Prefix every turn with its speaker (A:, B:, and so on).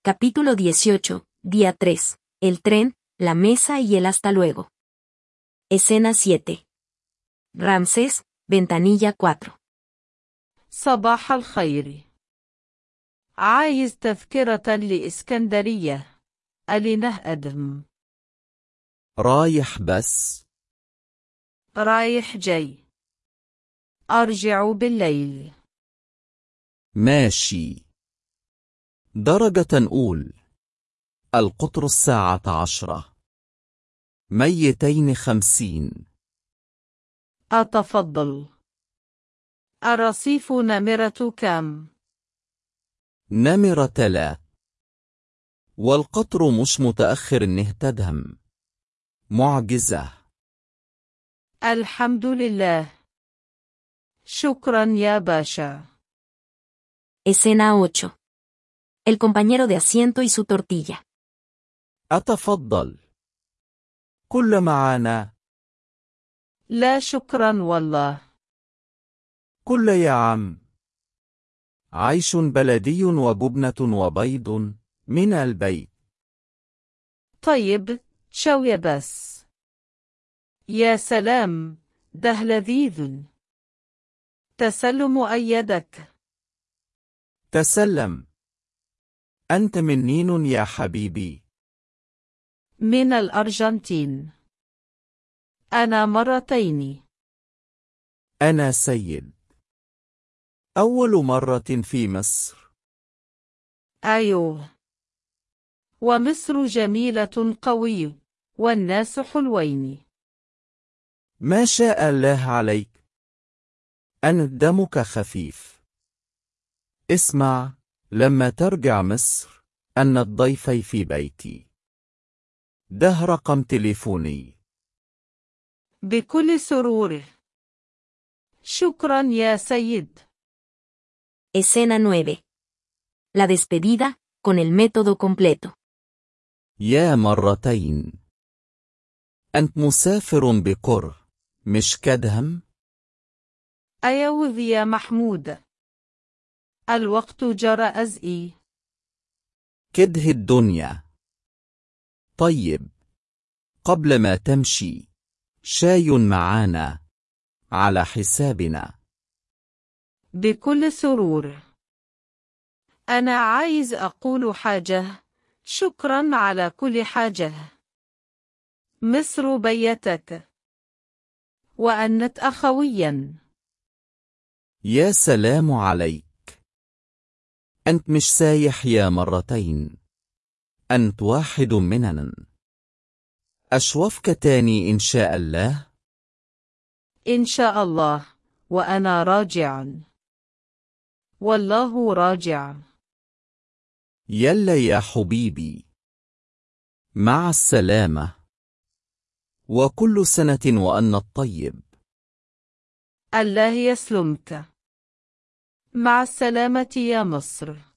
A: Capítulo 18, día 3. El tren, la mesa y el hasta luego. Escena 7. Ramsés, ventanilla 4.
B: صباح الخير. عايز تذكرة لإسكندرية. ألينه أدم.
C: رايح بس.
B: رايح جاي. أرجع بالليل.
C: ماشي. درجة أول. القطر 10:10. 250.
B: أتفضل. الرصيف نمرة كام؟
C: نمرة 3. والقطر مش متأخر نهتدهم. معجزة.
B: الحمد لله. شكرا يا باشا.
A: Escena 8. El compañero de asiento y su tortilla.
C: أتفضل. كل معانا.
B: لا شكرا والله.
C: كل يا عم. عيش بلدي وجبنة وبيض من البيت.
B: طيب، شوية بس. يا سلام، ده لذيذ. تسلم أيدك.
C: تسلم. أنت منين يا حبيبي؟
B: من الأرجنتين. أنا مرتين.
C: أنا سيد. أول مرة في مصر.
B: أيوه. ومصر جميلة قوي، والناس حلوين.
C: ما شاء الله عليك. أن دمك خفيف. اسمع، لما ترجع مصر أن الضيفي في بيتي. ده رقم تليفوني.
B: بكل سرور. شكرا يا سيد.
A: Escena 9. La despedida, con el método completo.
C: يا مرتين. أنت مسافر بقر، مش كدهم؟
B: أيوه يا محمود. الوقت جرى أزئي.
C: كده الدنيا. طيب، قبل ما تمشي، شاي معانا على حسابنا.
B: بكل سرور. أنا عايز أقول حاجة. شكرا على كل حاجة. مصر بيتك. وأنت أخويا.
C: يا سلام عليك. أنت مش سايح يا مرتين. أنت واحد مننا. أشوفك تاني إن شاء الله.
B: إن شاء الله. وأنا راجع. والله راجع.
C: يلا يا حبيبي. مع السلامة. وكل سنة وأنت طيب.
B: الله يسلمك. مع السلامة يا مصر.